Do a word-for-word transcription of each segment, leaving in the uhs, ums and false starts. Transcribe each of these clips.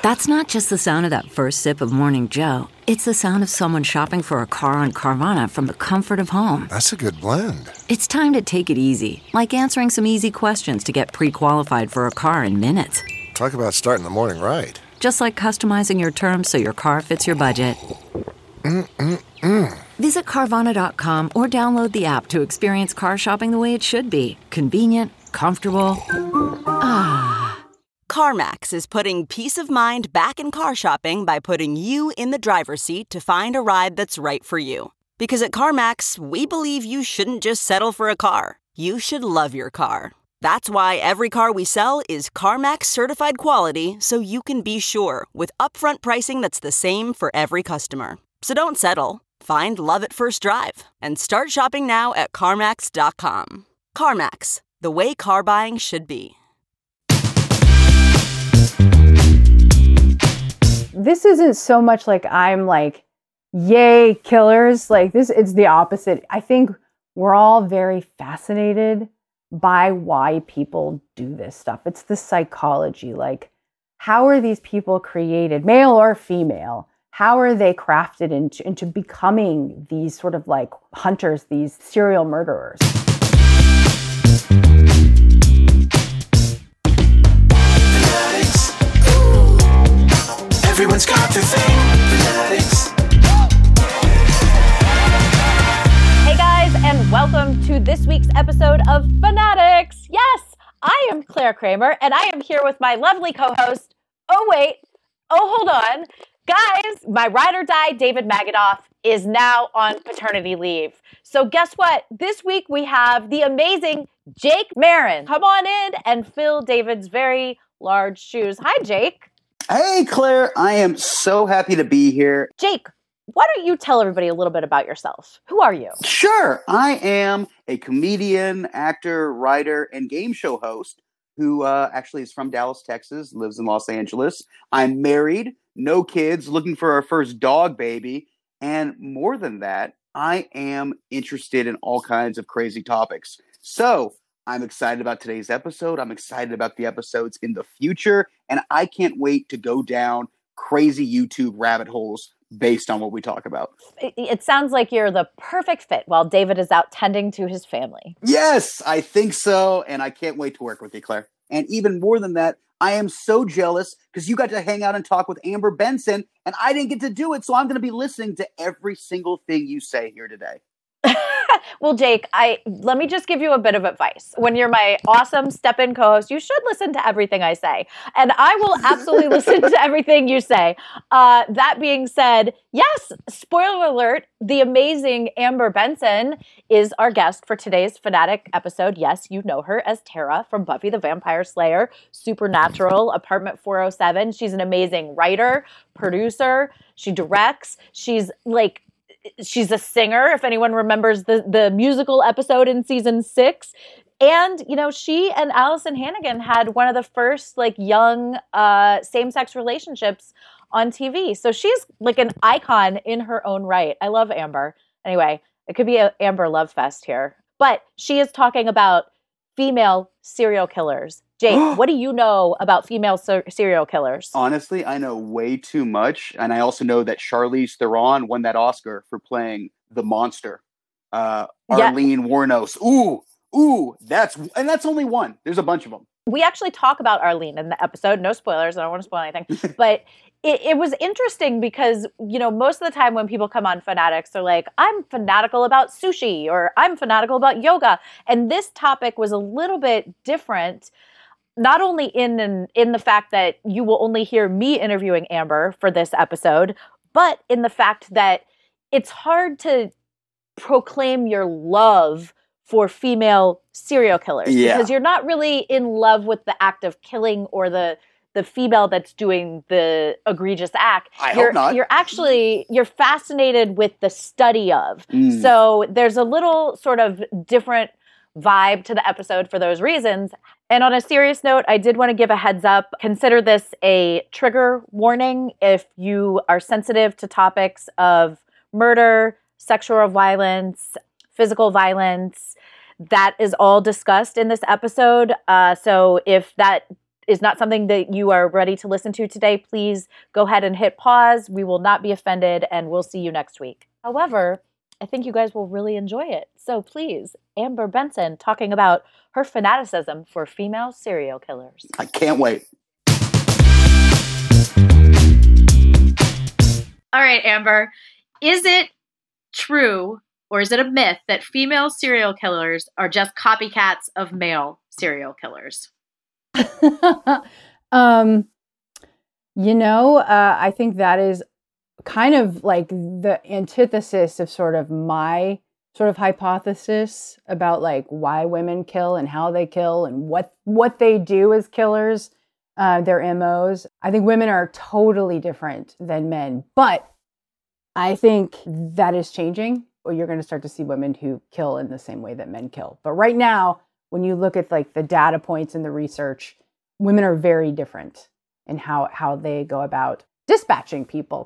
That's not just the sound of that first sip of Morning Joe. It's the sound of someone shopping for a car on Carvana from the comfort of home. That's a good blend. It's time to take it easy, like answering some easy questions to get pre-qualified for a car in minutes. Talk about starting the morning right. Just like customizing your terms so your car fits your budget. Mm-mm-mm. Visit Carvana dot com or download the app to experience car shopping the way it should be. Convenient, comfortable. Ah. CarMax is putting peace of mind back in car shopping by putting you in the driver's seat to find a ride that's right for you. Because at CarMax, we believe you shouldn't just settle for a car. You should love your car. That's why every car we sell is CarMax certified quality, so you can be sure with upfront pricing that's the same for every customer. So don't settle. Find love at first drive and start shopping now at CarMax dot com. CarMax, the way car buying should be. This isn't so much like I'm like, yay, killers. Like this, it's the opposite. I think we're all very fascinated by why people do this stuff. It's the psychology. Like, how are these people created, male or female? How are they crafted into, into becoming these sort of like hunters, these serial murderers? Everyone's got their thing. Fanatics. Hey guys, and welcome to this week's episode of Fanatics. Yes, I am Claire Kramer, and I am here with my lovely co-host. Oh wait, oh hold on. Guys, my ride or die, David Magadoff, is now on paternity leave. So guess what? This week we have the amazing Jake Marin. Come on in and fill David's very large shoes. Hi, Jake. Hey, Claire. I am so happy to be here. Jake, why don't you tell everybody a little bit about yourself? Who are you? Sure. I am a comedian, actor, writer, and game show host who uh, actually is from Dallas, Texas, lives in Los Angeles. I'm married, no kids, looking for our first dog baby. And more than that, I am interested in all kinds of crazy topics. So I'm excited about today's episode. I'm excited about the episodes in the future. And I can't wait to go down crazy YouTube rabbit holes based on what we talk about. It, it sounds like you're the perfect fit while David is out tending to his family. Yes, I think so. And I can't wait to work with you, Claire. And even more than that, I am so jealous because you got to hang out and talk with Amber Benson and I didn't get to do it. So I'm going to be listening to every single thing you say here today. Well, Jake, I let me just give you a bit of advice. When you're my awesome step-in co-host, you should listen to everything I say. And I will absolutely listen to everything you say. Uh, that being said, yes, spoiler alert, the amazing Amber Benson is our guest for today's Fanatic episode. Yes, you know her as Tara from Buffy the Vampire Slayer, Supernatural, Apartment four oh seven. She's an amazing writer, producer. She directs. She's like... She's a singer, if anyone remembers the, the musical episode in season six. And, you know, she and Allison Hannigan had one of the first, like, young uh, same-sex relationships on T V. So she's, like, an icon in her own right. I love Amber. Anyway, it could be a Amber love fest here. But she is talking about female serial killers. Jake, what do you know about female ser- serial killers? Honestly, I know way too much. And I also know that Charlize Theron won that Oscar for playing the monster. Uh, Arlene yeah. Wuornos. Ooh, ooh, that's, and that's only one. There's a bunch of them. We actually talk about Arlene in the episode. No spoilers. I don't want to spoil anything. But it, it was interesting because, you know, most of the time when people come on Fanatics, they're like, I'm fanatical about sushi or I'm fanatical about yoga. And this topic was a little bit different. Not only in, in in the fact that you will only hear me interviewing Amber for this episode, but in the fact that it's hard to proclaim your love for female serial killers yeah. because you're not really in love with the act of killing or the the female that's doing the egregious act. I you're, hope not. You're actually, you're fascinated with the study of. Mm. So there's a little sort of different vibe to the episode for those reasons. And on a serious note, I did want to give a heads up. Consider this a trigger warning if you are sensitive to topics of murder, sexual violence, physical violence. That is all discussed in this episode. Uh, so if that is not something that you are ready to listen to today, please go ahead and hit pause. We will not be offended, and we'll see you next week. However, I think you guys will really enjoy it. So please, Amber Benson talking about her fanaticism for female serial killers. I can't wait. All right, Amber, is it true or is it a myth that female serial killers are just copycats of male serial killers? um, you know, uh, I think that is kind of like the antithesis of sort of my sort of hypothesis about like why women kill and how they kill and what what they do as killers, uh, their M Os. I think women are totally different than men, but I think that is changing. Or you're going to start to see women who kill in the same way that men kill. But right now, when you look at like the data points and the research, women are very different in how, how they go about dispatching people.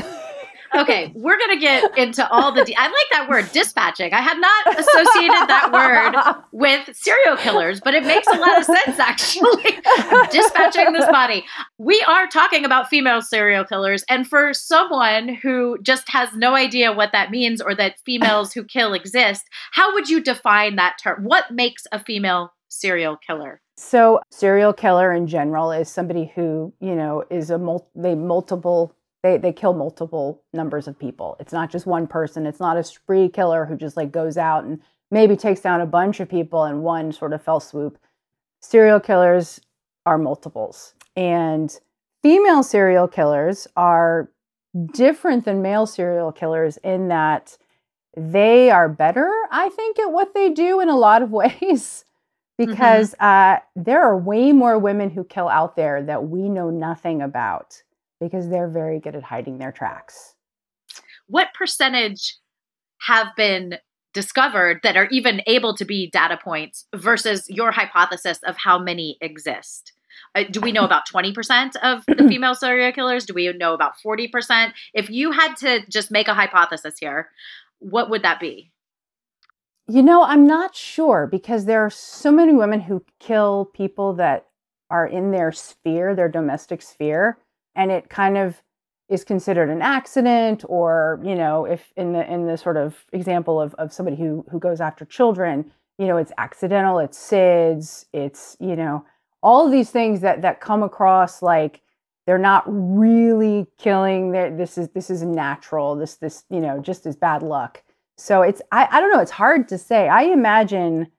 Okay, we're going to get into all the... De- I like that word, dispatching. I had not associated that word with serial killers, but it makes a lot of sense, actually. Dispatching this body. We are talking about female serial killers, and for someone who just has no idea what that means or that females who kill exist, how would you define that term? What makes a female serial killer? So, serial killer in general is somebody who, you know, is a mul- they multiple... They they kill multiple numbers of people. It's not just one person. It's not a spree killer who just like goes out and maybe takes down a bunch of people in one sort of fell swoop. Serial killers are multiples. And female serial killers are different than male serial killers in that they are better, I think, at what they do in a lot of ways. Because mm-hmm. uh, there are way more women who kill out there that we know nothing about. Because they're very good at hiding their tracks. What percentage have been discovered that are even able to be data points versus your hypothesis of how many exist? Uh, do we know about twenty percent of the female serial killers? Do we know about forty percent? If you had to just make a hypothesis here, what would that be? You know, I'm not sure because there are so many women who kill people that are in their sphere, their domestic sphere. And it kind of is considered an accident, or, you know, if in the in the sort of example of, of somebody who who goes after children, you know, it's accidental, it's S I D S, it's, you know, all of these things that that come across like they're not really killing. They're, this is this is natural. This this you know just is bad luck. So it's I, I don't know. It's hard to say. I imagine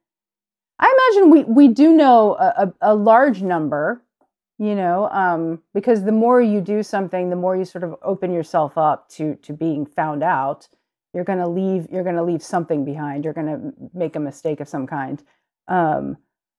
I imagine we we do know a, a, a large number. You know, um, because the more you do something, the more you sort of open yourself up to to being found out. You're going to leave. You're going to leave something behind. You're going to make a mistake of some kind. Um,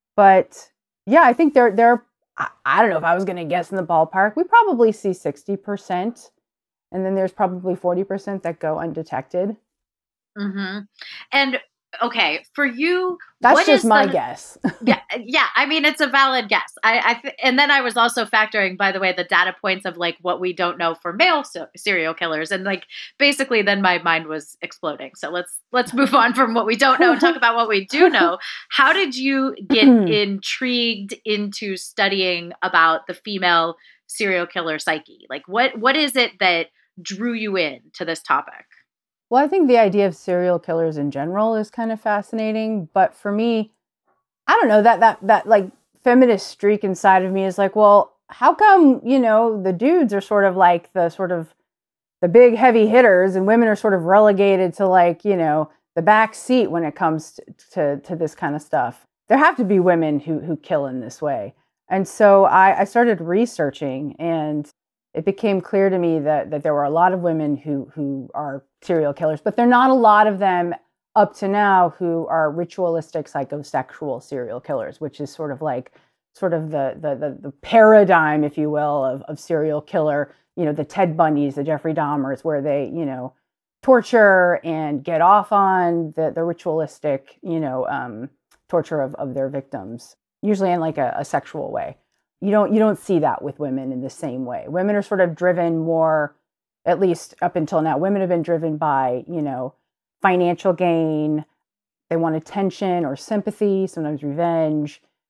but yeah, I think there there. I, I don't know if I was going to guess in the ballpark. We probably see sixty percent, and then there's probably forty percent that go undetected. Mm-hmm. And okay, for you, that's what just is my the, guess. yeah, yeah. I mean, it's a valid guess. I, I th- and then I was also factoring, by the way, the data points of like what we don't know for male so- serial killers, and like basically, then my mind was exploding. So let's let's move on from what we don't know and talk about what we do know. How did you get intrigued into studying about the female serial killer psyche? Like, what what is it that drew you in to this topic? Well, I think the idea of serial killers in general is kind of fascinating. But for me, I don't know, that that that like feminist streak inside of me is like, well, how come, you know, the dudes are sort of like the sort of the big heavy hitters and women are sort of relegated to like, you know, the back seat when it comes to, to, to this kind of stuff. There have to be women who who kill in this way. And so I, I started researching, and it became clear to me that that there were a lot of women who who are serial killers, but there are not a lot of them up to now who are ritualistic psychosexual serial killers, which is sort of like sort of the the the, the paradigm, if you will, of, of serial killer. You know, the Ted Bundys, the Jeffrey Dahmers, where they, you know, torture and get off on the the ritualistic, you know, um, torture of, of their victims, usually in like a, a sexual way. You don't you don't see that with women in the same way. Women are sort of driven more, at least up until now, women have been driven by, you know, financial gain. They want attention or sympathy, sometimes revenge.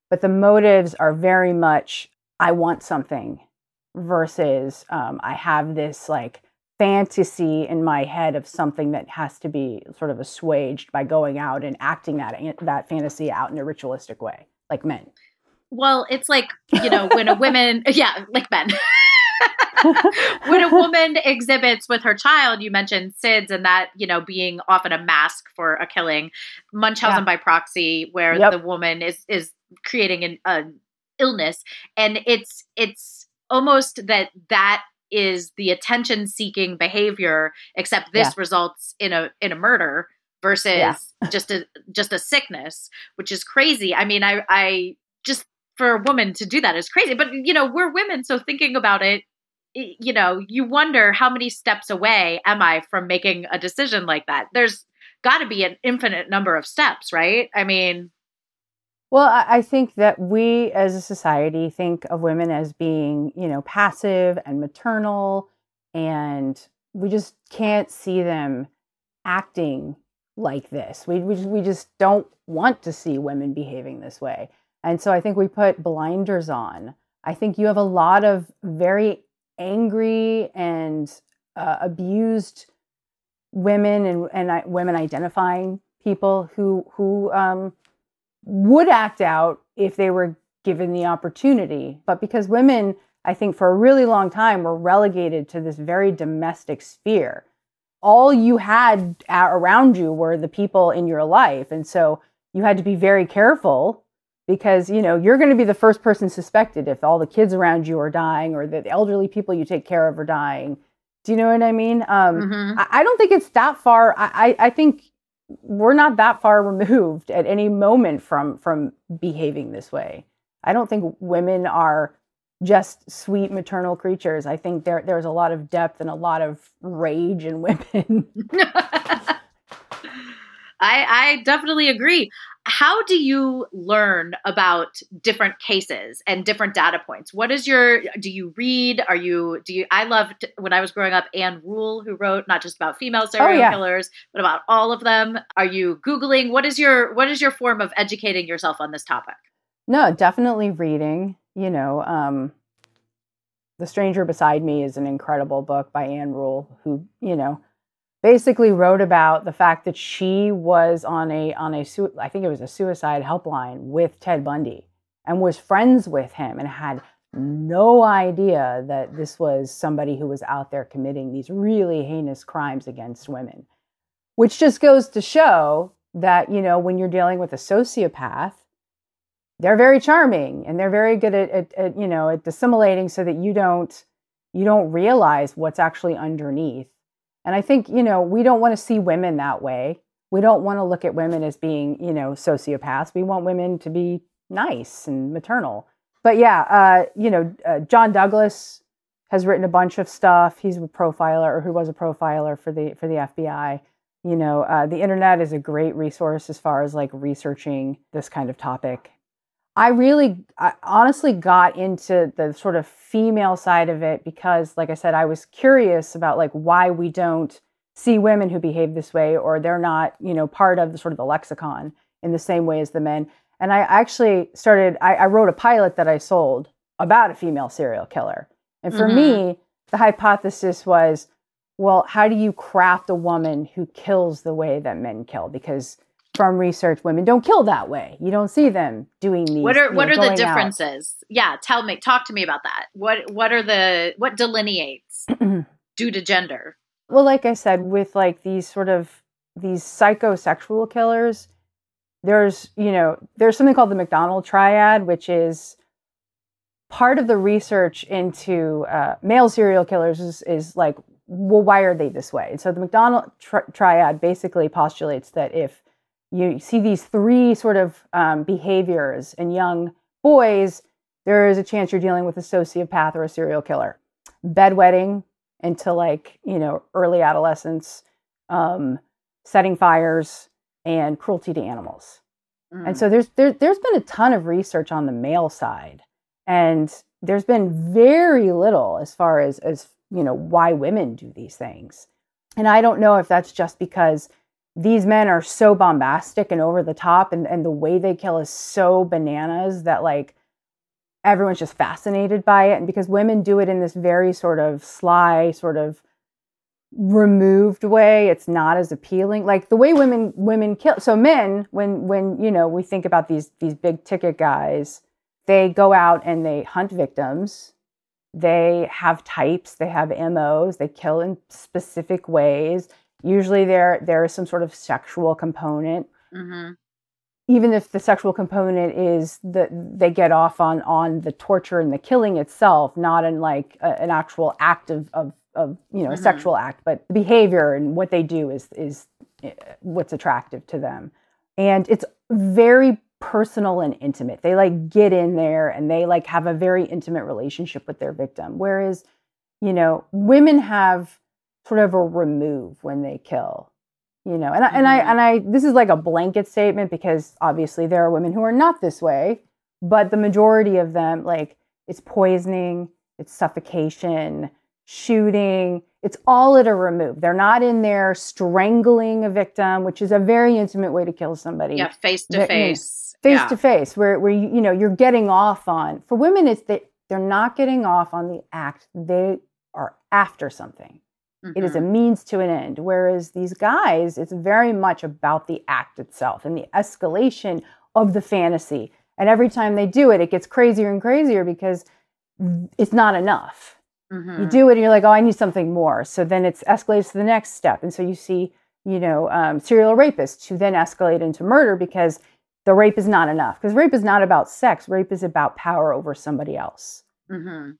but the motives are very much, I want something versus um, I have this like fantasy in my head of something that has to be sort of assuaged by going out and acting that that fantasy out in a ritualistic way, like men. Well, it's like, you know, when a woman, yeah, like men. When a woman exhibits with her child, you mentioned S I D S and that, you know, being often a mask for a killing. Munchausen Yeah. by proxy, where Yep. the woman is is creating an, an illness, and it's it's almost that that is the attention-seeking behavior, except this Yeah. results in a in a murder versus Yeah. just a just a sickness, which is crazy. I mean, I I just for a woman to do that is crazy. But you know, we're women, so thinking about it, y- you know, you wonder how many steps away am I from making a decision like that? There's got to be an infinite number of steps, right? I mean, Well, I I think that we as a society think of women as being, you know, passive and maternal, and we just can't see them acting like this. We, we, we just don't want to see women behaving this way. And so I think we put blinders on. I think you have a lot of very angry and uh, abused women and, and I, women identifying people who, who, um, would act out if they were given the opportunity. But because women, I think for a really long time, were relegated to this very domestic sphere, all you had a- around you were the people in your life. And so you had to be very careful because, you know, you're going to be the first person suspected if all the kids around you are dying or the elderly people you take care of are dying. Do you know what I mean? Um, mhm. I, I don't think it's that far. I, I, I think we're not that far removed at any moment from from behaving this way. I don't think women are just sweet maternal creatures. I think there there's a lot of depth and a lot of rage in women. I, I definitely agree. How do you learn about different cases and different data points? What is your, do you read? Are you, do you, I loved when I was growing up, Anne Rule, who wrote not just about female serial Oh, yeah. killers, but about all of them. Are you Googling? What is your, what is your form of educating yourself on this topic? No, definitely reading. You know, um, The Stranger Beside Me is an incredible book by Anne Rule, who, you know, basically wrote about the fact that she was on a on a sui- I think it was a suicide helpline with Ted Bundy and was friends with him and had no idea that this was somebody who was out there committing these really heinous crimes against women. Which just goes to show that, you know, when you're dealing with a sociopath, they're very charming and they're very good at, at, at you know, at dissimulating so that you don't you don't realize what's actually underneath. And I think, you know, we don't want to see women that way. We don't want to look at women as being, you know, sociopaths. We want women to be nice and maternal. But yeah, uh, you know, uh, John Douglas has written a bunch of stuff. He's a profiler, or who was a profiler for the for the F B I. You know, uh, the internet is a great resource as far as like researching this kind of topic. I really, I honestly got into the sort of female side of it because, like I said, I was curious about like why we don't see women who behave this way, or they're not, you know, part of the sort of the lexicon in the same way as the men. And I actually started, I, I wrote a pilot that I sold about a female serial killer. And for Mhm. me, the hypothesis was, well, how do you craft a woman who kills the way that men kill? Because from research, women don't kill that way. You don't see them doing these. What are you what know, are the going out. differences? Yeah, tell me, talk to me about that. What what are the what delineates due to gender? Well, like I said, with like these sort of these psychosexual killers, there's, you know, there's something called the McDonald triad, which is part of the research into uh, male serial killers is, is like, well, why are they this way? And so the McDonald tri- triad basically postulates that if you see these three sort of um, behaviors in young boys, there is a chance you're dealing with a sociopath or a serial killer. Bedwetting into like, you know, early adolescence, um, setting fires, and cruelty to animals. Mm. And so there's there, there's been a ton of research on the male side, and there's been very little as far as as you know why women do these things. And I don't know if that's just because these men are so bombastic and over the top, and, and the way they kill is so bananas that like everyone's just fascinated by it. And because women do it in this very sort of sly, sort of removed way, it's not as appealing. Like the way women women kill. So men, when when you know we think about these these big ticket guys, they go out and they hunt victims. They have types. They have M Os. They kill in specific ways. Usually there there is some sort of sexual component. Mm-hmm. Even if the sexual component is that they get off on on the torture and the killing itself, not in like a, an actual act of, of, of you know, a Mm-hmm. sexual act, but the behavior and what they do is, is what's attractive to them. And it's very personal and intimate. They like get in there and they like have a very intimate relationship with their victim. Whereas, you know, women have sort of a remove when they kill. You know, and I, and I, and I, this is like a blanket statement because obviously there are women who are not this way, but the majority of them, like it's poisoning, it's suffocation, shooting, it's all at a remove. They're not in there strangling a victim, which is a very intimate way to kill somebody. Yeah, face to face. Face to face, where, where you, you know, you're getting off on, for women, it's that they're not getting off on the act. They are after something. Mm-hmm. It is a means to an end. Whereas these guys, it's very much about the act itself and the escalation of the fantasy. And every time they do it, it gets crazier and crazier because it's not enough. Mm-hmm. You do it and you're like, oh, I need something more. So then it's escalates to the next step. And so you see, you know, um, serial rapists who then escalate into murder because the rape is not enough. Because rape is not about sex. Rape is about power over somebody else. Mm-hmm.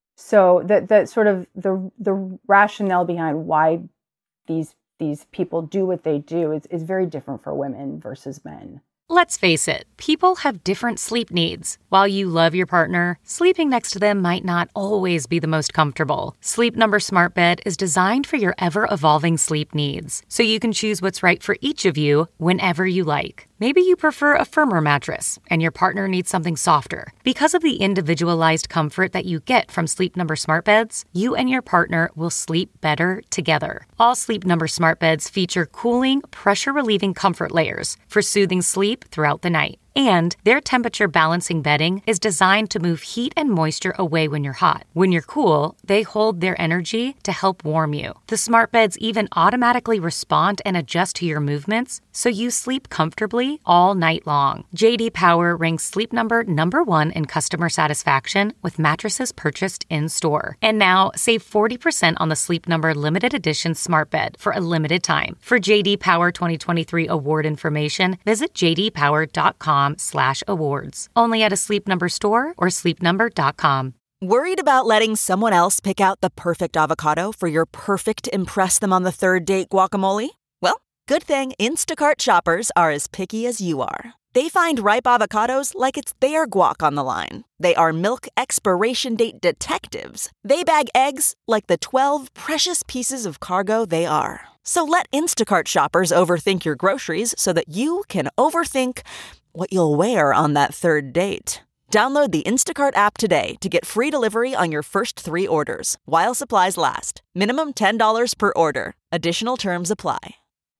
So that that sort of the the rationale behind why these these people do what they do is, is very different for women versus men. Let's face it, people have different sleep needs. While you love your partner, sleeping next to them might not always be the most comfortable. Sleep Number Smart Bed is designed for your ever-evolving sleep needs, so you can choose what's right for each of you whenever you like. Maybe you prefer a firmer mattress and your partner needs something softer. Because of the individualized comfort that you get from Sleep Number Smart Beds, you and your partner will sleep better together. All Sleep Number Smart Beds feature cooling, pressure-relieving comfort layers for soothing sleep throughout the night. And their temperature balancing bedding is designed to move heat and moisture away when you're hot. When you're cool, they hold their energy to help warm you. The smart beds even automatically respond and adjust to your movements, so you sleep comfortably all night long. J D Power ranks Sleep Number number one in customer satisfaction with mattresses purchased in-store. And now, save forty percent on the Sleep Number limited edition smart bed for a limited time. For J D Power twenty twenty-three award information, visit j d power dot com slash awards. Only at a Sleep Number store or sleep number dot com. Worried about letting someone else pick out the perfect avocado for your perfect impress them on the third date guacamole? Well, good thing Instacart shoppers are as picky as you are. They find ripe avocados like it's their guac on the line. They are milk expiration date detectives. They bag eggs like the twelve precious pieces of cargo they are. So let Instacart shoppers overthink your groceries so that you can overthink what you'll wear on that third date. Download the Instacart app today to get free delivery on your first three orders, while supplies last. Minimum ten dollars per order. Additional terms apply.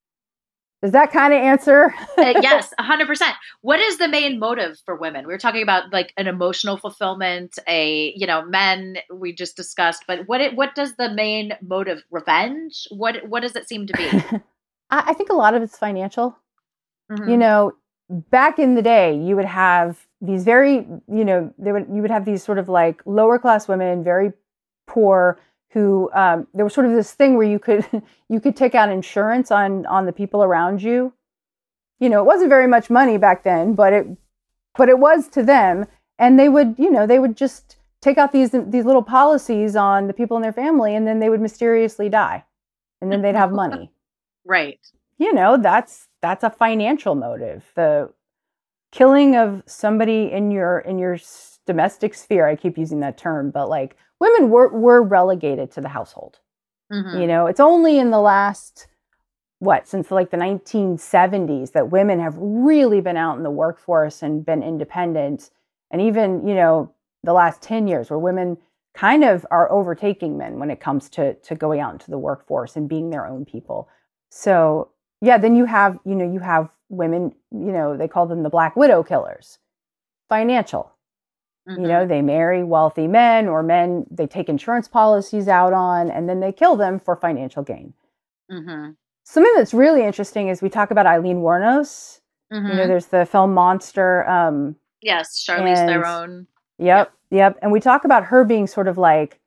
Does that kind of answer? uh, yes, one hundred percent. What is the main motive for women? We were talking about like an emotional fulfillment, a, you know, men we just discussed, but what it, what does the main motive, revenge? What what does it seem to be? I, I think a lot of it's financial. Mm-hmm. You know, back in the day, you would have these very, you know, there would you would have these sort of like lower class women, very poor, who um, there was sort of this thing where you could you could take out insurance on on the people around you. You know, it wasn't very much money back then, but it but it was to them, and they would, you know, they would just take out these these little policies on the people in their family, and then they would mysteriously die, and then they'd have money. Right. You know, that's that's a financial motive. The killing of somebody in your in your domestic sphere. I keep using that term, but like women were were relegated to the household. Mm-hmm. You know, it's only in the last what since like the nineteen seventies that women have really been out in the workforce and been independent, and even, you know, the last ten years where women kind of are overtaking men when it comes to to going out into the workforce and being their own people. So yeah, then you have, you know, you have women, you know, they call them the Black Widow killers. Financial. Mm-hmm. You know, they marry wealthy men or men they take insurance policies out on, and then they kill them for financial gain. Mm-hmm. Something that's really interesting is we talk about Eileen Wuornos. Mm-hmm. You know, there's the film Monster. Um, yes, Charlize and, Theron. Yep, yep. And we talk about her being sort of like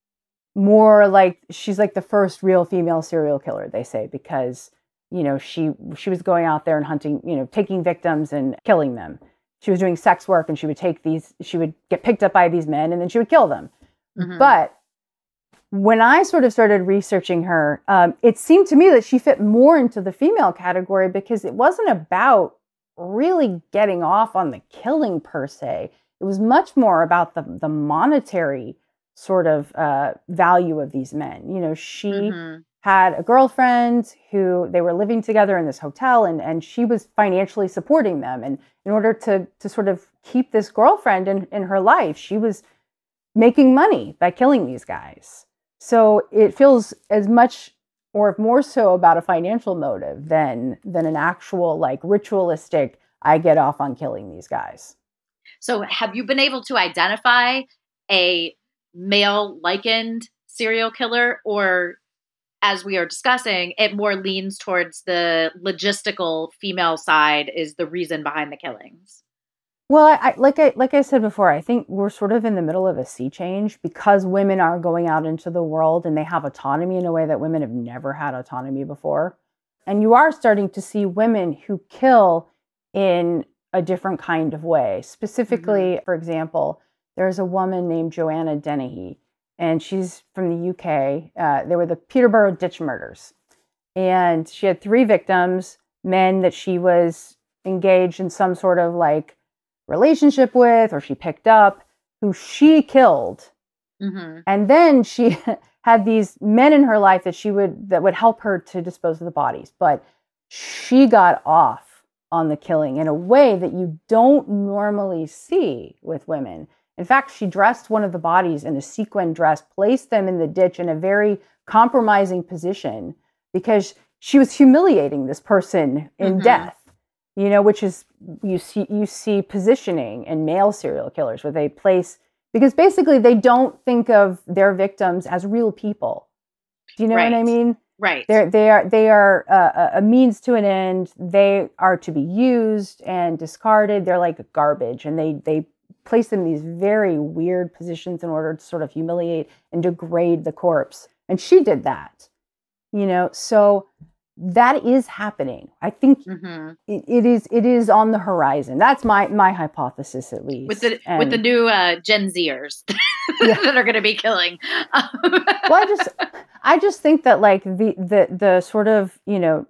more like she's like the first real female serial killer, they say, because, you know, she she was going out there and hunting, you know, taking victims and killing them. She was doing sex work, and she would take these, she would get picked up by these men, and then she would kill them. Mm-hmm. But when I sort of started researching her, um, it seemed to me that she fit more into the female category because it wasn't about really getting off on the killing per se. It was much more about the, the monetary sort of uh, value of these men. You know, she Mm-hmm. had a girlfriend who they were living together in this hotel, and, and she was financially supporting them. And in order to, to sort of keep this girlfriend in, in her life, she was making money by killing these guys. So it feels as much or more so about a financial motive than than an actual like ritualistic, I get off on killing these guys. So have you been able to identify a male likened serial killer, or as we are discussing, it more leans towards the logistical female side is the reason behind the killings? Well, I, I, like I like I said before, I think we're sort of in the middle of a sea change because women are going out into the world and they have autonomy in a way that women have never had autonomy before. And you are starting to see women who kill in a different kind of way. Specifically, mm-hmm. for example, there's a woman named Joanna Dennehy, and she's from the U K. Uh, they were the Peterborough Ditch Murders. And she had three victims, men that she was engaged in some sort of like relationship with, or she picked up, who she killed. Mm-hmm. And then she had these men in her life that she would, that would help her to dispose of the bodies. But she got off on the killing in a way that you don't normally see with women. In fact, she dressed one of the bodies in a sequin dress, placed them in the ditch in a very compromising position because she was humiliating this person in mm-hmm. death, you know, which is, you see, you see positioning in male serial killers where they place, because basically they don't think of their victims as real people. Do you know right. what I mean? Right. They're, they are, they are uh, a means to an end. They are to be used and discarded. They're like garbage, and they, they, place them in these very weird positions in order to sort of humiliate and degrade the corpse. And she did that, you know, so that is happening. I think mm-hmm. it, it is it is on the horizon. That's my my hypothesis, at least. With the and, with the new uh, Gen Zers yeah. that are going to be killing. well, I just I just think that like the the the sort of, you know,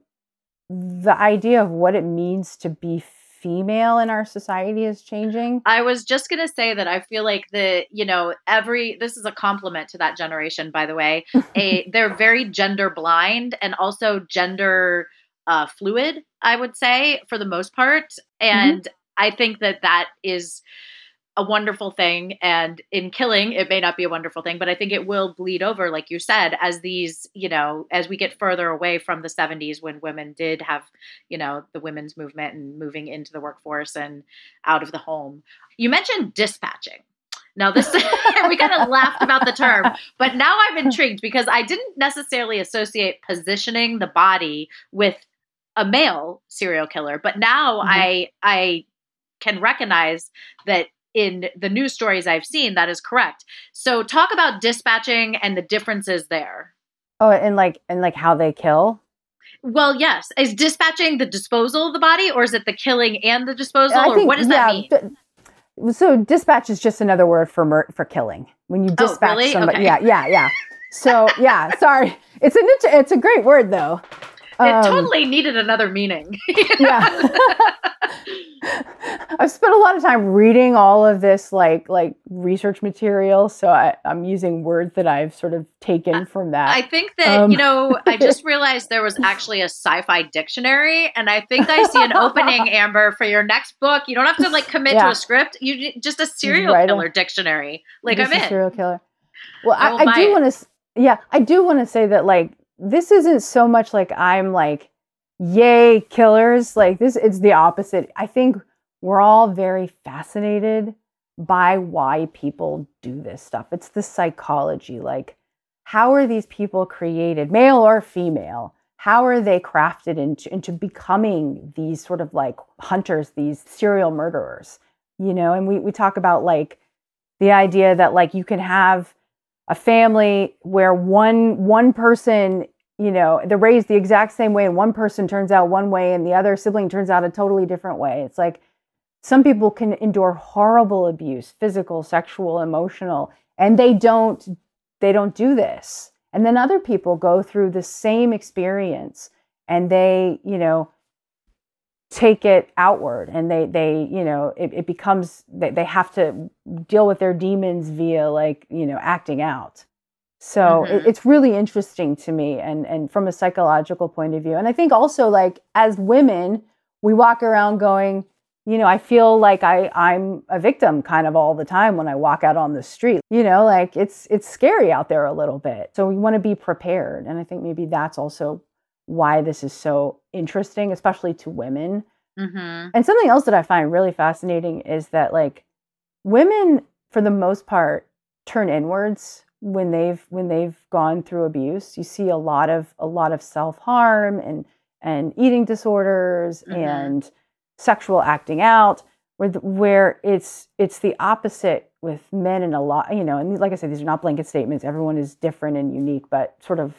the idea of what it means to be female in our society is changing. I was just going to say that I feel like the, you know, every, this is a compliment to that generation, by the way, a, they're very gender blind and also gender uh, fluid, I would say, for the most part. And mm-hmm. I think that that is a wonderful thing. And in killing, it may not be a wonderful thing, but I think it will bleed over, like you said, as these, you know, as we get further away from the seventies when women did have, you know, the women's movement and moving into the workforce and out of the home. You mentioned dispatching. Now this, we kind of laughed about the term, but now I'm intrigued because I didn't necessarily associate positioning the body with a male serial killer, but now mm-hmm. I, I can recognize that in the news stories I've seen, that is correct. So talk about dispatching and the differences there. Oh, and like, and like how they kill? Well, yes. Is dispatching the disposal of the body, or is it the killing and the disposal, I or think, what does yeah, that mean? D- so dispatch is just another word for mur- for killing. When you dispatch oh, really? somebody. Okay. Yeah, yeah, yeah. So yeah, sorry. It's a, it's a great word though. It um, totally needed another meaning. Yeah. I've spent a lot of time reading all of this like like research material, so I, I'm using words that I've sort of taken from that. I think that, um, you know, I just realized there was actually a sci-fi dictionary, and I think I see an opening, Amber, for your next book. You don't have to like commit yeah. to a script. You just a serial right killer on. dictionary. Like just I'm a in. Serial killer. Well, I, I, I do want to, yeah, I do want to say that like this isn't so much like I'm like yay, killers. Like this, it's the opposite. I think we're all very fascinated by why people do this stuff. It's the psychology. Like, how are these people created, male or female? How are they crafted into, into becoming these sort of like hunters, these serial murderers? You know, and we, we talk about like the idea that like you can have a family where one one person, you know, they're raised the exact same way and one person turns out one way and the other sibling turns out a totally different way. It's like some people can endure horrible abuse, physical, sexual, emotional, and they don't they don't do this. And then other people go through the same experience and they, you know, take it outward and they, they, you know, it, it becomes, they, they have to deal with their demons via like, you know, acting out. So mm-hmm. it, it's really interesting to me and, and from a psychological point of view. And I think also like as women, we walk around going, you know, I feel like I, I'm a victim kind of all the time when I walk out on the street, you know, like it's, it's scary out there a little bit. So we want to be prepared. And I think maybe that's also why this is so interesting, especially to women. Mm-hmm. And something else that I find really fascinating is that like women, for the most part, turn inwards when they've when they've gone through abuse. You see a lot of a lot of self-harm and and eating disorders mm-hmm. and sexual acting out, where the, where it's it's the opposite with men and a lot, you know. And like I said, these are not blanket statements. Everyone is different and unique, but sort of.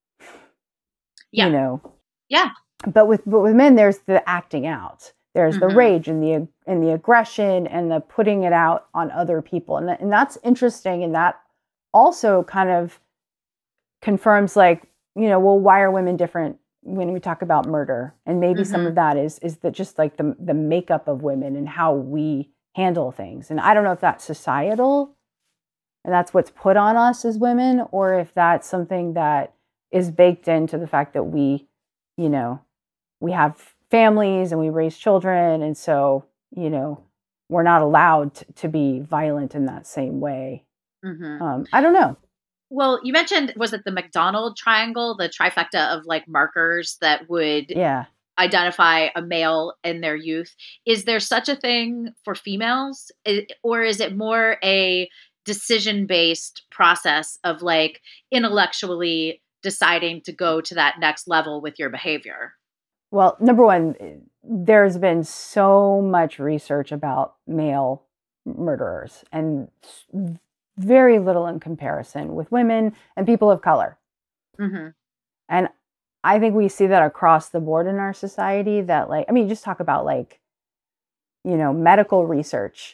Yeah. You know, yeah. But with but with men, there's the acting out. There's mm-hmm. the rage and the and the aggression and the putting it out on other people, and that, and that's interesting. And that also kind of confirms, like, you know, well, why are women different when we talk about murder? And maybe mm-hmm. some of that is is that just like the the makeup of women and how we handle things. And I don't know if that's societal, and that's what's put on us as women, or if that's something that is baked into the fact that we, you know, we have families and we raise children. And so, you know, we're not allowed to, to be violent in that same way. Mm-hmm. Um, I don't know. Well, you mentioned, was it the McDonald triangle, the trifecta of like markers that would yeah. identify a male in their youth? Is there such a thing for females? Or is it more a decision-based process of like intellectually deciding to go to that next level with your behavior? Well, number one, there's been so much research about male murderers and very little in comparison with women and people of color. Mm-hmm. And I think we see that across the board in our society that, like, I mean, just talk about like, you know, medical research.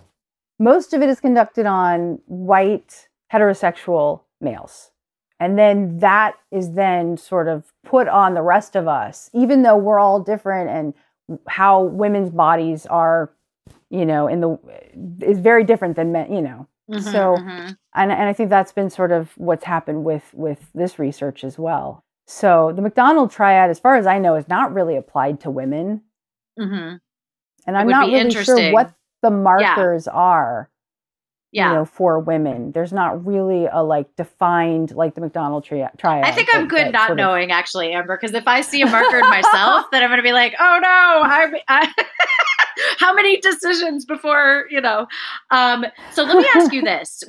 Most of it is conducted on white heterosexual males. And then that is then sort of put on the rest of us, even though we're all different and how women's bodies are, you know, in the is very different than men, you know. Mm-hmm, so, mm-hmm. and, and I think that's been sort of what's happened with, with this research as well. So the McDonald triad, as far as I know, is not really applied to women. Mm-hmm. And I'm not really sure what the markers yeah. are. Yeah. You know, for women, there's not really a like defined like the McDonald tri- triad. I think I'm good not knowing, of... actually, Amber, because if I see a marker in myself, then I'm going to be like, oh no, I, I how many decisions before, you know? Um, so let me ask you this: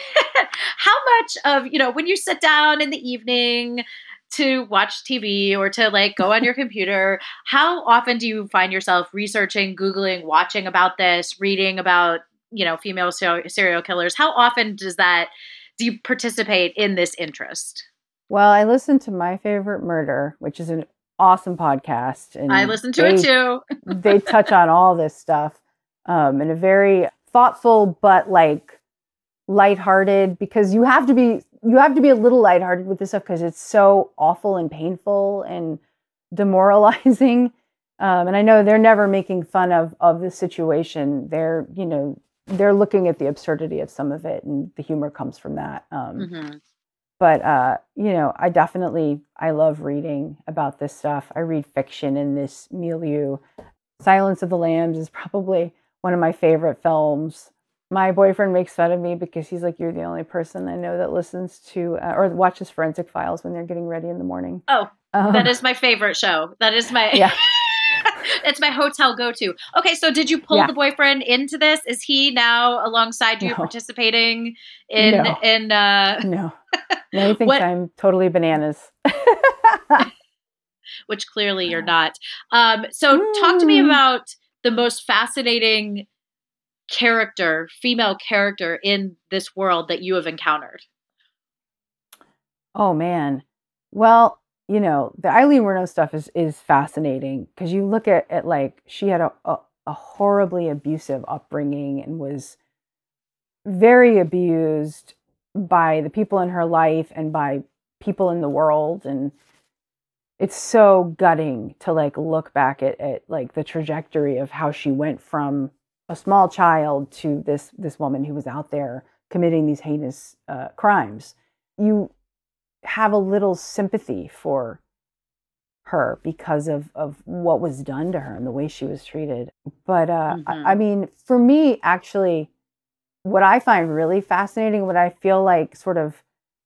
how much of, you know, when you sit down in the evening to watch T V or to like go on your computer, how often do you find yourself researching, Googling, watching about this, reading about, you know, female serial killers? How often does that, do you participate in this interest? Well, I listen to My Favorite Murder, which is an awesome podcast. And I listen to they, it too. They touch on all this stuff um, in a very thoughtful, but like lighthearted, because you have to be, you have to be a little lighthearted with this stuff because it's so awful and painful and demoralizing. Um, and I know they're never making fun of, of the situation. They're, you know, they're looking at the absurdity of some of it, and the humor comes from that. Um, mm-hmm. But, uh, you know, I definitely, I love reading about this stuff. I read fiction in this milieu. Silence of the Lambs is probably one of my favorite films. My boyfriend makes fun of me because he's like, you're the only person I know that listens to uh, or watches Forensic Files when they're getting ready in the morning. Oh, Um, that is my favorite show. That is my, yeah. it's my hotel go-to. Okay, so did you pull Yeah. the boyfriend into this? Is he now alongside you No. participating in, No. in, uh, No. No, he thinks What- I'm totally bananas. which clearly you're not. Um, so talk to me Mm. about the most fascinating character, female character in this world that you have encountered. Oh man. Well, you know, the Eileen Werno stuff is is fascinating because you look at it like she had a, a, a horribly abusive upbringing and was very abused by the people in her life and by people in the world. And it's so gutting to like look back at, at like the trajectory of how she went from a small child to this this woman who was out there committing these heinous uh, crimes. You have a little sympathy for her because of, of what was done to her and the way she was treated. But uh, Mhm. I, I mean, for me, actually, what I find really fascinating, what I feel like sort of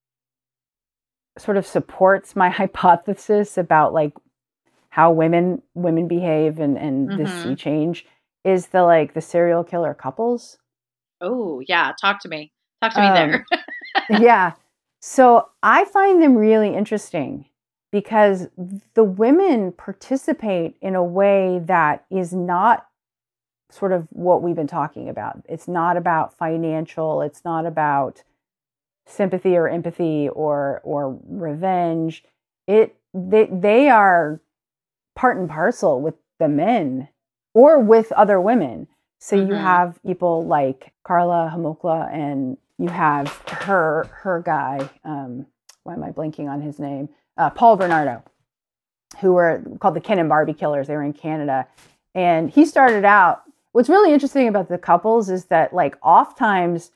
sort of supports my hypothesis about like how women women behave and, and this Mhm. sea change is the like the serial killer couples. Oh, yeah. Talk to me. Talk to me Um, there. Yeah. So I find them really interesting because the women participate in a way that is not sort of what we've been talking about. It's not about financial, it's not about sympathy or empathy or or revenge. It they they are part and parcel with the men or with other women. So you Mhm. have people like Carla Homolka, and you have her her guy. Um, why am I blanking on his name? Uh, Paul Bernardo, who were called the Ken and Barbie Killers. They were in Canada, and he started out. What's really interesting about the couples is that, like, oftentimes,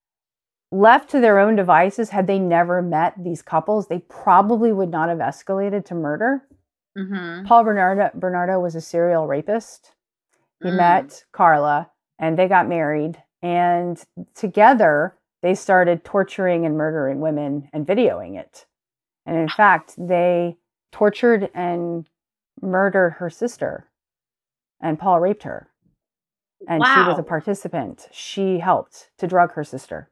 left to their own devices, had they never met these couples, they probably would not have escalated to murder. Mhm. Paul Bernardo, Bernardo was a serial rapist. He Mm. met Carla and they got married. And together, they started torturing and murdering women and videoing it. And in fact, they tortured and murdered her sister. And Paul raped her. And she was a Wow. participant. She helped to drug her sister.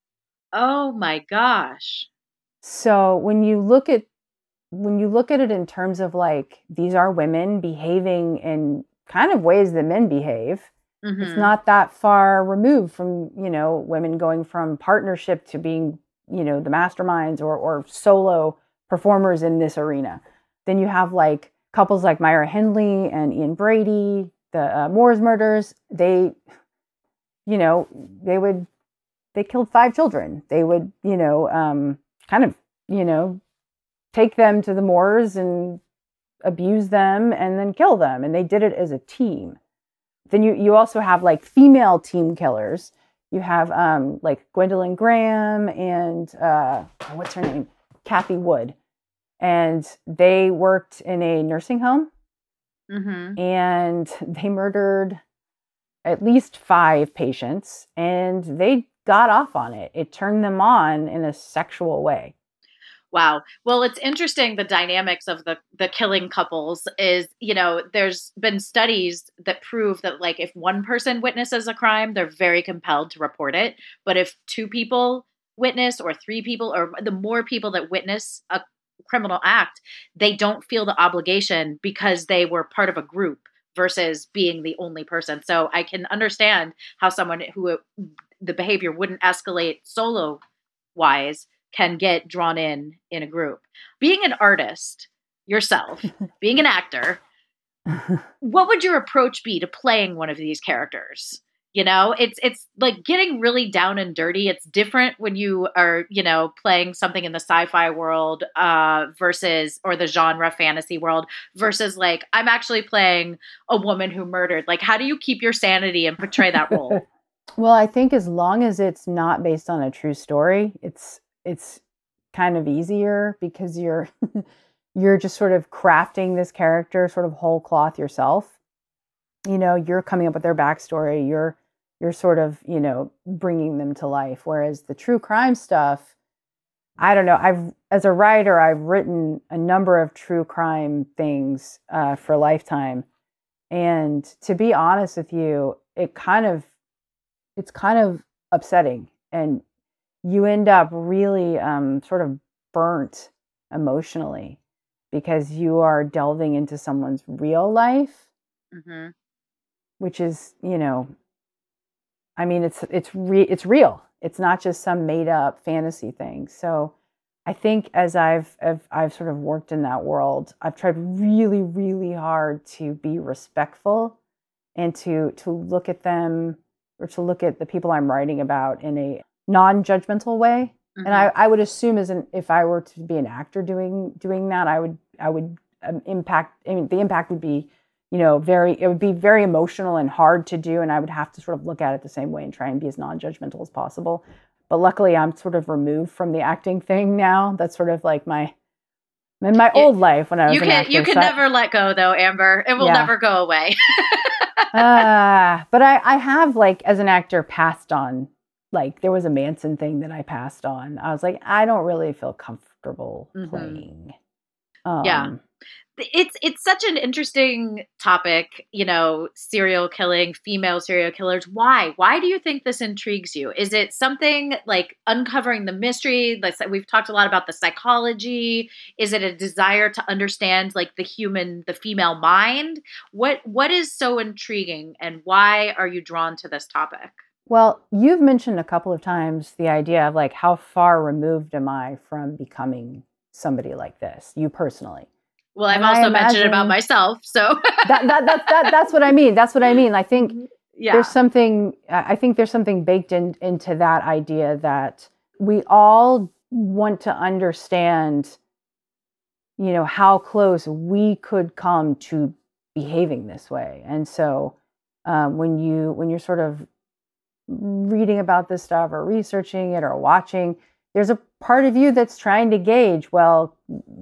Oh my gosh. So when you look at when you look at it in terms of like these are women behaving in kind of ways that men behave, it's Mhm. not that far removed from, you know, women going from partnership to being, you know, the masterminds or or solo performers in this arena. Then you have like couples like Myra Hindley and Ian Brady, the uh, Moores murders. They, you know, they would they killed five children. They would, you know, um, kind of, you know, take them to the moors and abuse them and then kill them. And they did it as a team. Then you, you also have like female team killers. You have um, like Gwendolyn Graham and uh, what's her name? Kathy Wood. And they worked in a nursing home Mhm. and they murdered at least five patients and they got off on it. It turned them on in a sexual way. Wow. Well, it's interesting the dynamics of the the killing couples is, you know, there's been studies that prove that like if one person witnesses a crime, they're very compelled to report it. But if two people witness or three people or the more people that witness a criminal act, they don't feel the obligation because they were part of a group versus being the only person. So I can understand how someone who the behavior wouldn't escalate solo wise can get drawn in in a group. Being an artist yourself, being an actor, what would your approach be to playing one of these characters? You know, it's it's like getting really down and dirty. It's different when you are, you know, playing something in the sci-fi world uh, versus or the genre fantasy world versus like I'm actually playing a woman who murdered. Like, how do you keep your sanity and portray that role? Well, I think as long as it's not based on a true story, it's it's kind of easier because you're you're just sort of crafting this character sort of whole cloth yourself. You know, you're coming up with their backstory. You're you're sort of, you know, bringing them to life. Whereas the true crime stuff, I don't know. I've, as a writer, I've written a number of true crime things uh, for Lifetime. And to be honest with you, it kind of, it's kind of upsetting. And you end up really um, sort of burnt emotionally because you are delving into someone's real life, Mm-hmm. which is, you know, I mean, it's it's re- it's real. It's not just some made up fantasy thing. So I think as I've, I've I've sort of worked in that world, I've tried really, really hard to be respectful and to to look at them or to look at the people I'm writing about in a non-judgmental way. Mm-hmm. And I, I would assume as an if I were to be an actor doing doing that, I would I would um, impact. I mean, the impact would be, you know, very, it would be very emotional and hard to do. And I would have to sort of look at it the same way and try and be as non-judgmental as possible. But luckily I'm sort of removed from the acting thing now. That's sort of like my, in my You- old life when I was You an can actor. you can so- never let go though, Amber. It will Yeah. never go away. uh, but I, I have like, as an actor, passed on, like there was a Manson thing that I passed on. I was like, I don't really feel comfortable Mhm. playing. Um, Yeah. It's it's such an interesting topic, you know, serial killing, female serial killers. Why? Why do you think this intrigues you? Is it something like uncovering the mystery? Like we've talked a lot about the psychology. Is it a desire to understand like the human, the female mind? What what is so intriguing and why are you drawn to this topic? Well, you've mentioned a couple of times the idea of like, how far removed am I from becoming somebody like this, you personally? Well, I've And I also mentioned it about imagine- myself, so That, that, that, that, that's what I mean. That's what I mean. I think yeah. there's something, I think there's something baked in, into that idea that we all want to understand, you know, how close we could come to behaving this way. And so um, when you, when you're sort of reading about this stuff or researching it or watching, there's a part of you that's trying to gauge, well,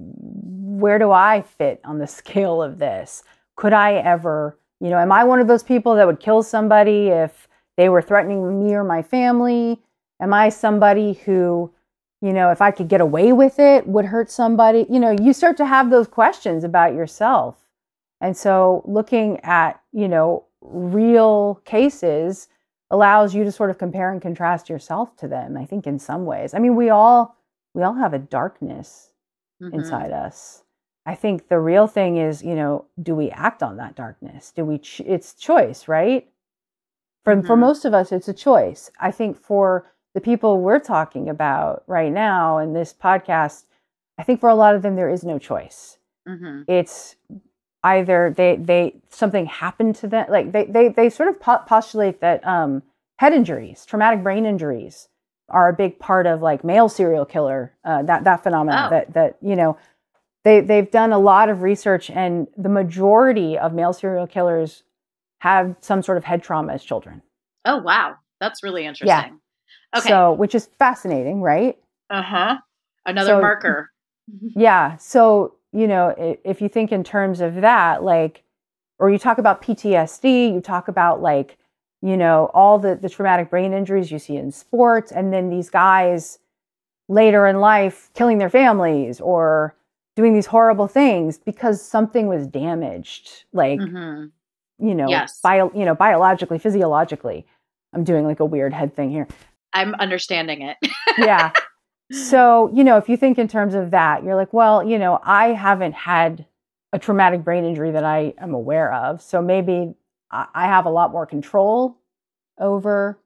where do I fit on the scale of this? Could I ever, you know, am I one of those people that would kill somebody if they were threatening me or my family? Am I somebody who, you know, if I could get away with it, would hurt somebody? You know, you start to have those questions about yourself. And so looking at, you know, real cases allows you to sort of compare and contrast yourself to them, I think, in some ways. I mean, we all we all have a darkness Mhm. inside us. I think the real thing is, you know, do we act on that darkness? Do we ch- it's choice, right? For for Mhm. most of us it's a choice. I think for the people we're talking about right now in this podcast, I think for a lot of them there is no choice. Mhm. It's either they they something happened to them, like they they they sort of po- postulate that um head injuries, traumatic brain injuries are a big part of like male serial killer, uh, that that phenomenon. Oh. That that you know they they've done a lot of research, and the majority of male serial killers have some sort of head trauma as children. Oh wow, that's really interesting. Okay. So, which is fascinating, right? Uh-huh. Another So- marker. Yeah. So, you know, i- if you think in terms of that, like, or you talk about P T S D, you talk about like, you know, all the, the traumatic brain injuries you see in sports, and then these guys later in life killing their families or doing these horrible things because something was damaged, like, Mhm. you know, Yes. bio, you know, biologically, physiologically. I'm doing like a weird head thing here. I'm understanding it. Yeah. So, you know, if you think in terms of that, you're like, well, you know, I haven't had a traumatic brain injury that I am aware of. So maybe I I have a lot more control over,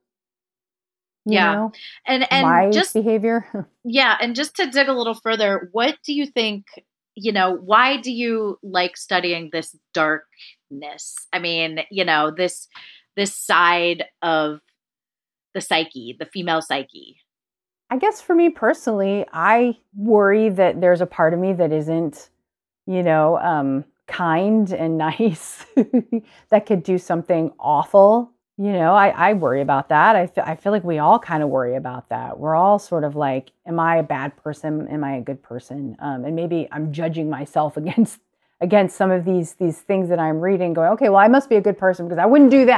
you Yeah. know, and and my just behavior. yeah, and just to dig a little further, what do you think, you know, why do you like studying this darkness? I mean, you know, this this side of the psyche, the female psyche. I guess for me personally, I worry that there's a part of me that isn't, you know, um, kind and nice that could do something awful. You know, I, I worry about that. I feel, I feel like we all kind of worry about that. We're all sort of like, am I a bad person? Am I a good person? Um, and maybe I'm judging myself against against some of these these things that I'm reading, going, okay, well, I must be a good person because I wouldn't do that.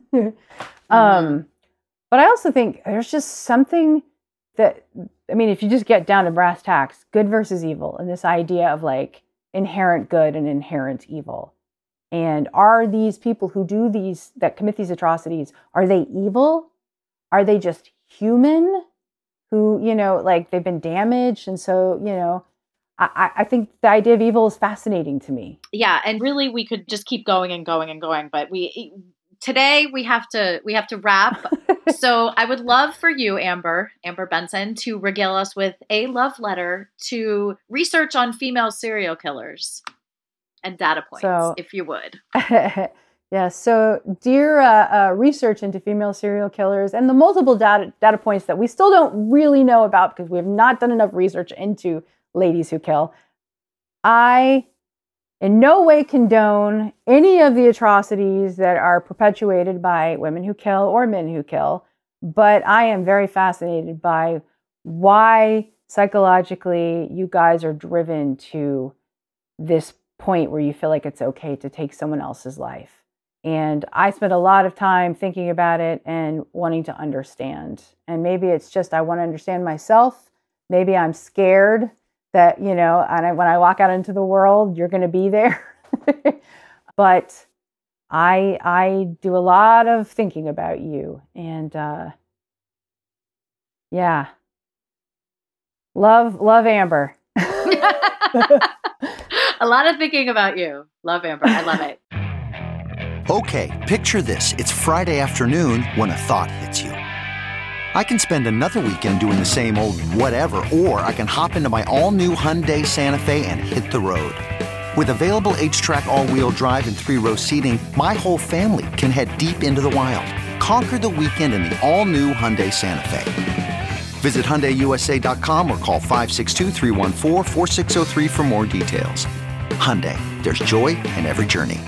um, Mm-hmm. but I also think there's just something that, I mean, if you just get down to brass tacks, good versus evil, and this idea of like inherent good and inherent evil. And are these people who do these, that commit these atrocities, are they evil? Are they just human who, you know, like they've been damaged? And so, you know, I, I think the idea of evil is fascinating to me. Yeah, and really we could just keep going and going and going, but we today we have to we have to wrap. So I would love for you, Amber, Amber Benson, to regale us with a love letter to research on female serial killers and data points, So- if you would. Yeah, so dear uh, uh, research into female serial killers and the multiple data, data points that we still don't really know about because we have not done enough research into ladies who kill, I in no way condone any of the atrocities that are perpetuated by women who kill or men who kill, but I am very fascinated by why psychologically you guys are driven to this point where you feel like it's okay to take someone else's life. And I spent a lot of time thinking about it and wanting to understand. And maybe it's just I want to understand myself. Maybe I'm scared that, you know, and I, when I walk out into the world, you're going to be there. But I I do a lot of thinking about you. And uh, yeah. Love, love Amber. A lot of thinking about you. Love Amber. I love it. Okay, picture this. It's Friday afternoon when a thought hits you. I can spend another weekend doing the same old whatever, or I can hop into my all-new Hyundai Santa Fe and hit the road. With available H-Track all-wheel drive and three-row seating, my whole family can head deep into the wild. Conquer the weekend in the all-new Hyundai Santa Fe. Visit Hyundai U S A dot com or call five six two, three one four, four six zero three for more details. Hyundai, there's joy in every journey.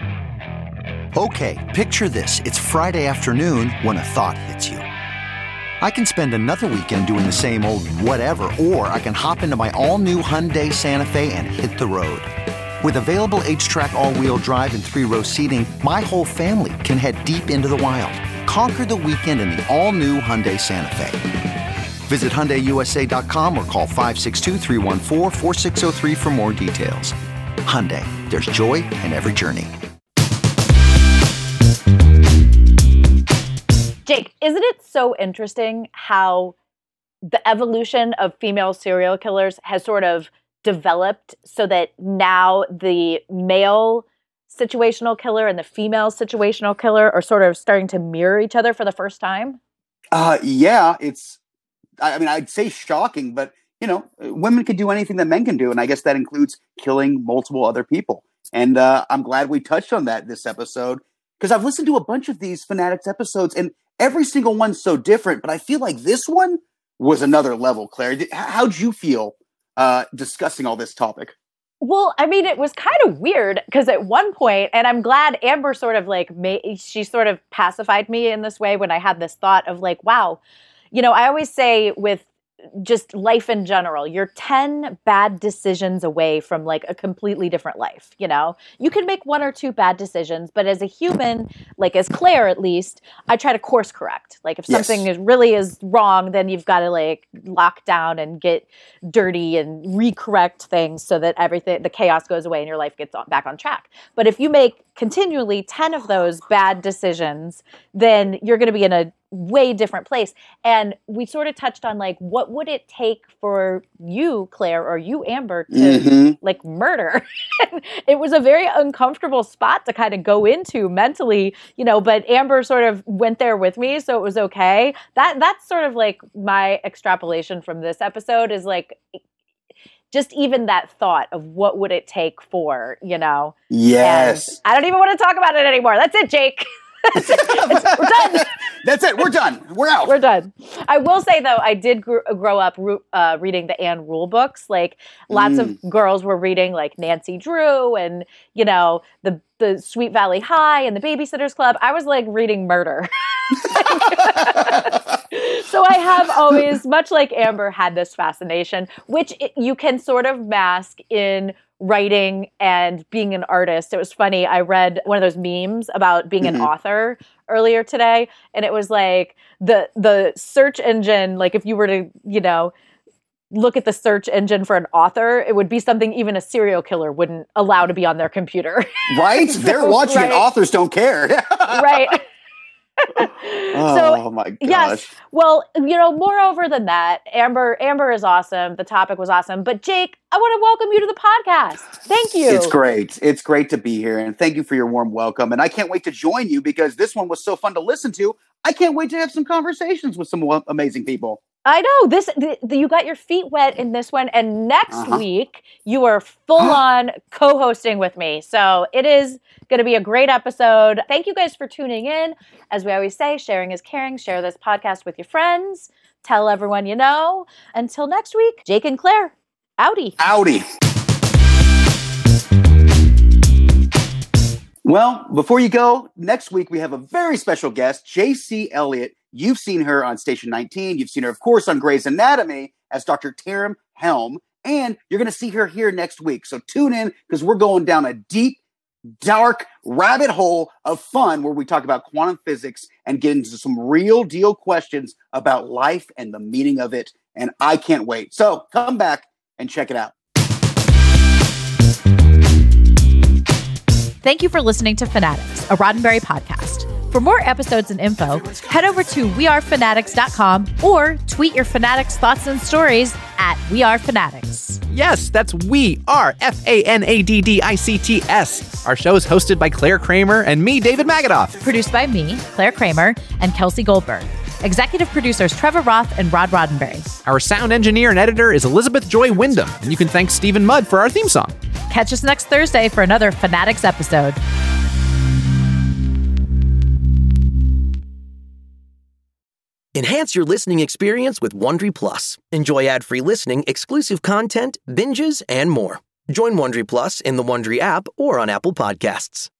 Okay, picture this. It's Friday afternoon when a thought hits you. I can spend another weekend doing the same old whatever, or I can hop into my all-new Hyundai Santa Fe and hit the road. With available H-Track all-wheel drive and three-row seating, my whole family can head deep into the wild. Conquer the weekend in the all-new Hyundai Santa Fe. Visit Hyundai U S A dot com or call five six two, three one four, four six zero three for more details. Hyundai, there's joy in every journey. Jake, isn't it so interesting how the evolution of female serial killers has sort of developed so that now the male situational killer and the female situational killer are sort of starting to mirror each other for the first time? Uh, yeah, it's, I mean, I'd say shocking, but, you know, women can do anything that men can do. And I guess that includes killing multiple other people. And uh, I'm glad we touched on that this episode, because I've listened to a bunch of these Fanatics episodes and every single one's so different. But I feel like this one was another level, Claire. How'd you feel uh, discussing all this topic? Well, I mean, it was kind of weird because at one point, and I'm glad Amber sort of like, made, she sort of pacified me in this way when I had this thought of like, wow, you know, I always say with just life in general, you're ten bad decisions away from like a completely different life. You know, you can make one or two bad decisions, but as a human, like as Claire, at least, I try to course correct. Like if Yes. something is really is wrong, then you've got to like lock down and get dirty and recorrect things so that everything, the chaos goes away and your life gets on, back on track. But if you make continually ten of those bad decisions, then you're going to be in a way different place. And we sort of touched on like, what would it take for you, Claire, or you, Amber, to Mm-hmm. like murder? It was a very uncomfortable spot to kind of go into mentally, you know, but Amber sort of went there with me, so it was okay. That that's sort of like my extrapolation from this episode is like just even that thought of what would it take for, you know? Yes. And I don't even want to talk about it anymore. That's it, Jake. That's it. It's- we're done. That's it. We're done. We're out. We're done. I will say, though, I did gr- grow up ru- uh, reading the Anne Rule books. Like, lots Mm. of girls were reading, like, Nancy Drew and, you know, the the Sweet Valley High and the Babysitters Club. I was, like, reading murder. So I have always, much like Amber, had this fascination, which it, you can sort of mask in writing and being an artist. It was funny. I read one of those memes about being mm-hmm. an author earlier today, and it was like the the search engine, like if you were to, you know, look at the search engine for an author, it would be something even a serial killer wouldn't allow to be on their computer. Right? They're watching right. it. Authors don't care. Right. Oh so, my gosh. Yes. Well, you know, moreover than that, Amber Amber is awesome. The topic was awesome. But Jake, I want to welcome you to the podcast. Thank you. It's great. It's great to be here. And thank you for your warm welcome. And I can't wait to join you because this one was so fun to listen to. I can't wait to have some conversations with some amazing people. I know this. The, the, you got your feet wet in this one, and next uh-huh. week you are full on co-hosting with me. So it is going to be a great episode. Thank you guys for tuning in. As we always say, sharing is caring. Share this podcast with your friends. Tell everyone you know. Until next week, Jake and Claire, outie. Outie. Well, before you go, next week we have a very special guest, J C Elliott. You've seen her on Station nineteen. You've seen her, of course, on Grey's Anatomy as Doctor Taram Helm. And you're going to see her here next week. So tune in because we're going down a deep, dark rabbit hole of fun where we talk about quantum physics and get into some real deal questions about life and the meaning of it. And I can't wait. So come back and check it out. Thank you for listening to Fanatics, a Roddenberry podcast. For more episodes and info, head over to we are fanatics dot com or tweet your Fanatics thoughts and stories at wearefanatics. Yes, that's We Are, F A N A D D I C T S. Our show is hosted by Claire Kramer and me, David Magadoff. Produced by me, Claire Kramer, and Kelsey Goldberg. Executive producers Trevor Roth and Rod Roddenberry. Our sound engineer and editor is Elizabeth Joy Wyndham, and you can thank Stephen Mudd for our theme song. Catch us next Thursday for another Fanatics episode. Enhance your listening experience with Wondery Plus. Enjoy ad-free listening, exclusive content, binges, and more. Join Wondery Plus in the Wondery app or on Apple Podcasts.